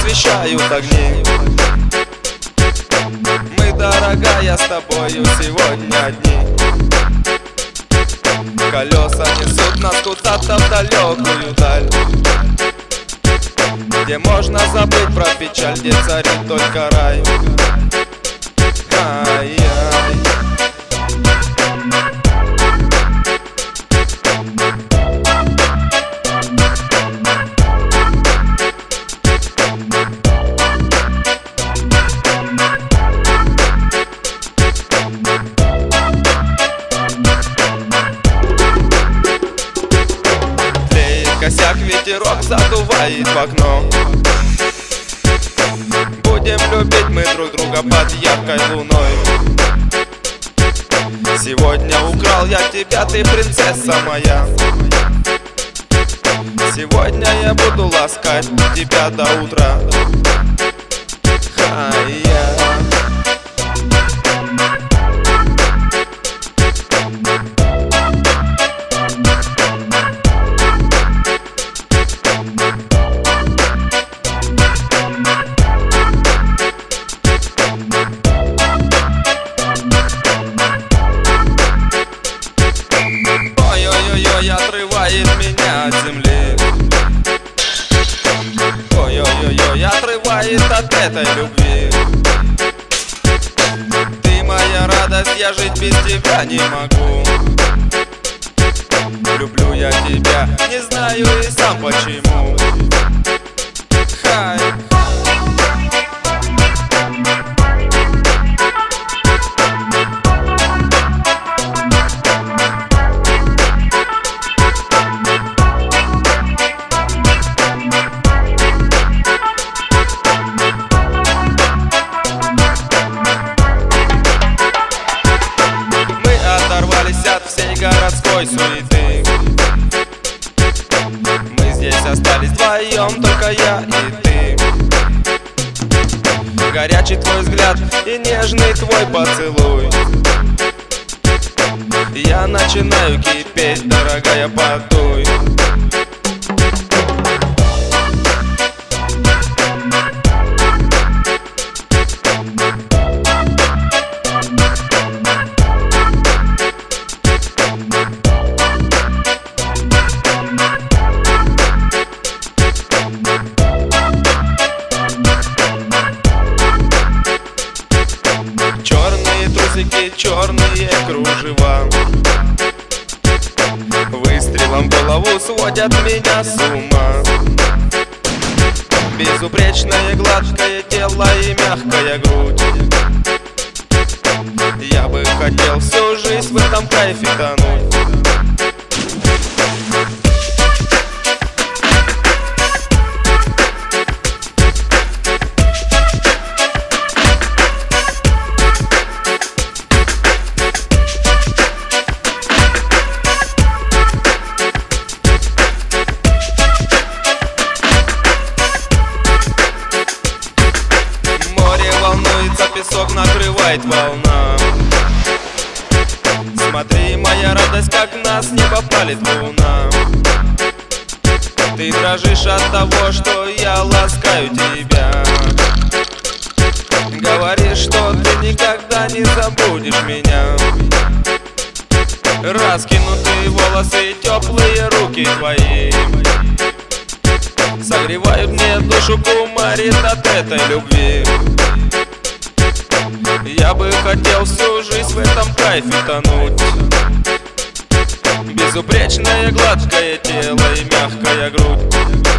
освещают огни. Мы, дорогая, с тобою сегодня одни. Колеса несут нас куда-то в далекую даль, где можно забыть про печаль, где царит только рай. Ай-яй. Косяк, ветерок задувает в окно. Будем любить мы друг друга под яркой луной. Сегодня украл я тебя, ты принцесса моя. Сегодня я буду ласкать тебя до утра. Ай-яй. Ой-ой-ой, отрывает меня от земли. Ой-ой-ой, отрывает от этой любви. Ты моя радость, я жить без тебя не могу. Люблю я тебя, не знаю и сам почему. Хай. От всей городской суеты. Мы здесь остались вдвоем, только я и ты. Горячий твой взгляд и нежный твой поцелуй. Я начинаю кипеть, дорогая, подуй. Черные кружева выстрелом в голову сводят меня с ума. Безупречное гладкое тело и мягкая грудь. Я бы хотел всю жизнь в этом кайфе тонуть. Песок накрывает волна. Смотри, моя радость, как нас не попалит луна. Ты дрожишь от того, что я ласкаю тебя. Говоришь, что ты никогда не забудешь меня. Раскинутые волосы и теплые руки твои согревают мне душу, кумарит от этой любви. Я бы хотел всю жизнь в этом кайфе тонуть. Безупречное гладкое тело и мягкая грудь.